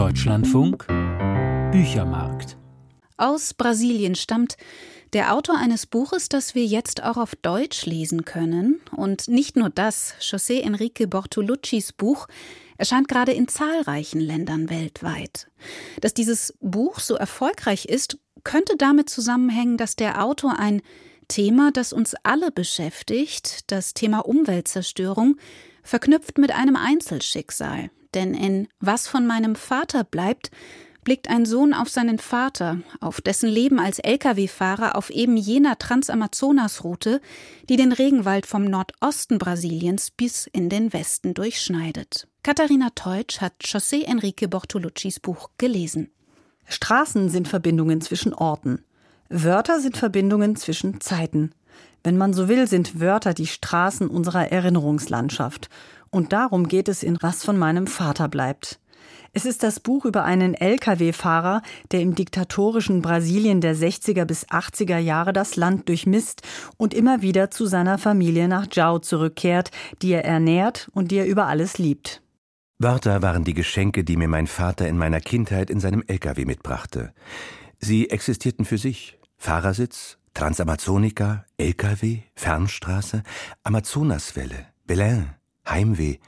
Deutschlandfunk Büchermarkt. Aus Brasilien stammt der Autor eines Buches, das wir jetzt auch auf Deutsch lesen können. Und nicht nur das, José Henrique Bortolucis Buch erscheint gerade in zahlreichen Ländern weltweit. Dass dieses Buch so erfolgreich ist, könnte damit zusammenhängen, dass der Autor ein Thema, das uns alle beschäftigt, das Thema Umweltzerstörung, verknüpft mit einem Einzelschicksal. Denn in »Was von meinem Vater bleibt« blickt ein Sohn auf seinen Vater, auf dessen Leben als Lkw-Fahrer auf eben jener Transamazonas-Route, die den Regenwald vom Nordosten Brasiliens bis in den Westen durchschneidet. Katharina Teutsch hat José Henrique Bortolucis Buch gelesen. Straßen sind Verbindungen zwischen Orten. Wörter sind Verbindungen zwischen Zeiten. Wenn man so will, sind Wörter die Straßen unserer Erinnerungslandschaft. Und darum geht es in »Was von meinem Vater bleibt«. Es ist das Buch über einen Lkw-Fahrer, der im diktatorischen Brasilien der 60er bis 80er Jahre das Land durchmisst und immer wieder zu seiner Familie nach João zurückkehrt, die er ernährt und die er über alles liebt. Wörter waren die Geschenke, die mir mein Vater in meiner Kindheit in seinem Lkw mitbrachte. Sie existierten für sich. Fahrersitz, Transamazonica, Lkw, Fernstraße, Amazonaswelle, Belém, Heimweh.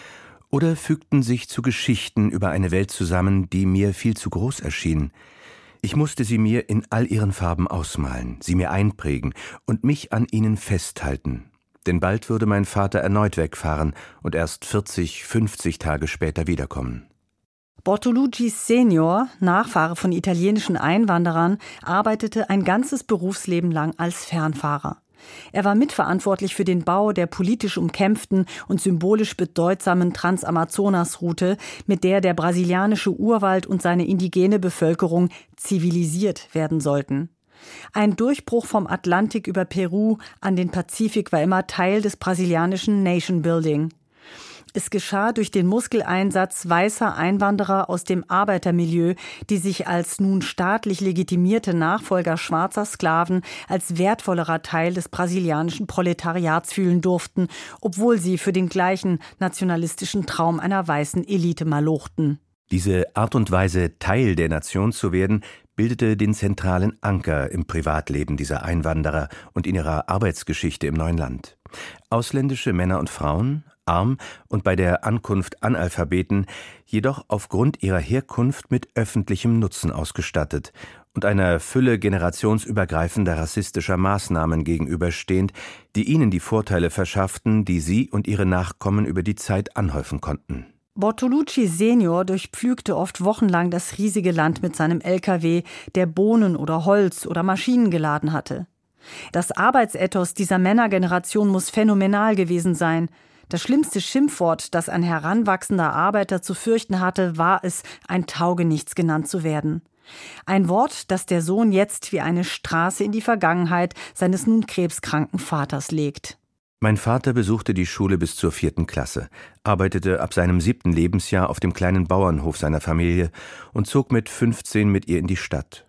Oder fügten sich zu Geschichten über eine Welt zusammen, die mir viel zu groß erschien. Ich musste sie mir in all ihren Farben ausmalen, sie mir einprägen und mich an ihnen festhalten. Denn bald würde mein Vater erneut wegfahren und erst 40, 50 Tage später wiederkommen. Bortolucci Senior, Nachfahre von italienischen Einwanderern, arbeitete ein ganzes Berufsleben lang als Fernfahrer. Er war mitverantwortlich für den Bau der politisch umkämpften und symbolisch bedeutsamen Transamazonas-Route, mit der der brasilianische Urwald und seine indigene Bevölkerung zivilisiert werden sollten. Ein Durchbruch vom Atlantik über Peru an den Pazifik war immer Teil des brasilianischen Nation Building. Es geschah durch den Muskeleinsatz weißer Einwanderer aus dem Arbeitermilieu, die sich als nun staatlich legitimierte Nachfolger schwarzer Sklaven als wertvollerer Teil des brasilianischen Proletariats fühlen durften, obwohl sie für den gleichen nationalistischen Traum einer weißen Elite malochten. Diese Art und Weise, Teil der Nation zu werden, bildete den zentralen Anker im Privatleben dieser Einwanderer und in ihrer Arbeitsgeschichte im neuen Land. Ausländische Männer und Frauen, arm und bei der Ankunft Analphabeten, jedoch aufgrund ihrer Herkunft mit öffentlichem Nutzen ausgestattet und einer Fülle generationsübergreifender rassistischer Maßnahmen gegenüberstehend, die ihnen die Vorteile verschafften, die sie und ihre Nachkommen über die Zeit anhäufen konnten. Bortolucci Senior durchpflügte oft wochenlang das riesige Land mit seinem Lkw, der Bohnen oder Holz oder Maschinen geladen hatte. Das Arbeitsethos dieser Männergeneration muss phänomenal gewesen sein. Das schlimmste Schimpfwort, das ein heranwachsender Arbeiter zu fürchten hatte, war es, ein Taugenichts genannt zu werden. Ein Wort, das der Sohn jetzt wie eine Straße in die Vergangenheit seines nun krebskranken Vaters legt. Mein Vater besuchte die Schule bis zur 4. Klasse, arbeitete ab seinem 7. Lebensjahr auf dem kleinen Bauernhof seiner Familie und zog mit 15 mit ihr in die Stadt.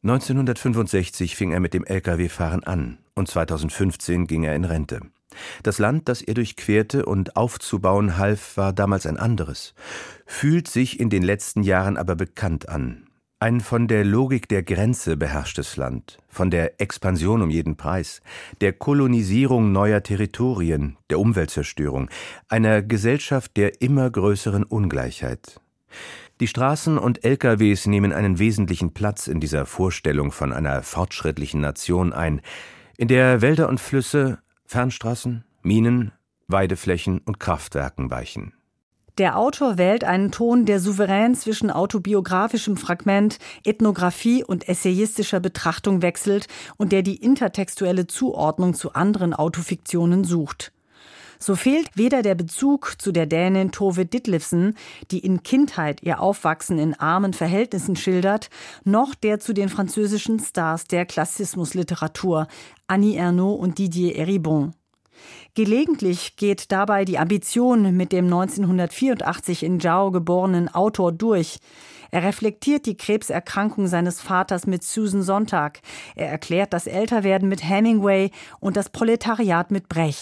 1965 fing er mit dem Lkw-Fahren an und 2015 ging er in Rente. Das Land, das er durchquerte und aufzubauen half, war damals ein anderes, fühlt sich in den letzten Jahren aber bekannt an. Ein von der Logik der Grenze beherrschtes Land, von der Expansion um jeden Preis, der Kolonisierung neuer Territorien, der Umweltzerstörung, einer Gesellschaft der immer größeren Ungleichheit. Die Straßen und LKWs nehmen einen wesentlichen Platz in dieser Vorstellung von einer fortschrittlichen Nation ein, in der Wälder und Flüsse, Fernstraßen, Minen, Weideflächen und Kraftwerken weichen. Der Autor wählt einen Ton, der souverän zwischen autobiografischem Fragment, Ethnographie und essayistischer Betrachtung wechselt und der die intertextuelle Zuordnung zu anderen Autofiktionen sucht. So fehlt weder der Bezug zu der Dänin Tove Ditlevsen, die in Kindheit ihr Aufwachsen in armen Verhältnissen schildert, noch der zu den französischen Stars der Klassismusliteratur, Annie Ernaux und Didier Eribon. Gelegentlich geht dabei die Ambition mit dem 1984 in João geborenen Autor durch. Er reflektiert die Krebserkrankung seines Vaters mit Susan Sontag. Er erklärt das Älterwerden mit Hemingway und das Proletariat mit Brecht.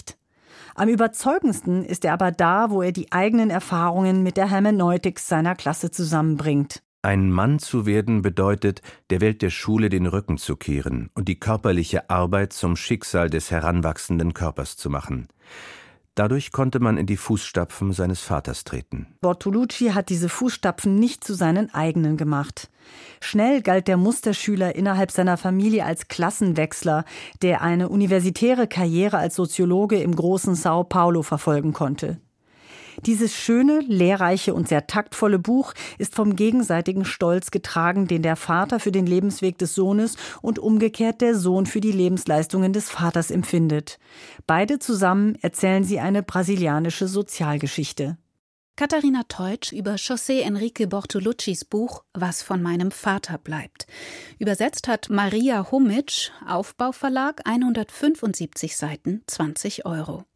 Am überzeugendsten ist er aber da, wo er die eigenen Erfahrungen mit der Hermeneutik seiner Klasse zusammenbringt. Ein Mann zu werden bedeutet, der Welt der Schule den Rücken zu kehren und die körperliche Arbeit zum Schicksal des heranwachsenden Körpers zu machen. Dadurch konnte man in die Fußstapfen seines Vaters treten. Bortolucci hat diese Fußstapfen nicht zu seinen eigenen gemacht. Schnell galt der Musterschüler innerhalb seiner Familie als Klassenwechsler, der eine universitäre Karriere als Soziologe im großen Sao Paulo verfolgen konnte. Dieses schöne, lehrreiche und sehr taktvolle Buch ist vom gegenseitigen Stolz getragen, den der Vater für den Lebensweg des Sohnes und umgekehrt der Sohn für die Lebensleistungen des Vaters empfindet. Beide zusammen erzählen sie eine brasilianische Sozialgeschichte. Katharina Teutsch über José Henrique Bortoluccis Buch »Was von meinem Vater bleibt«. Übersetzt hat Maria Humitsch, Aufbauverlag, 175 Seiten, 20 €.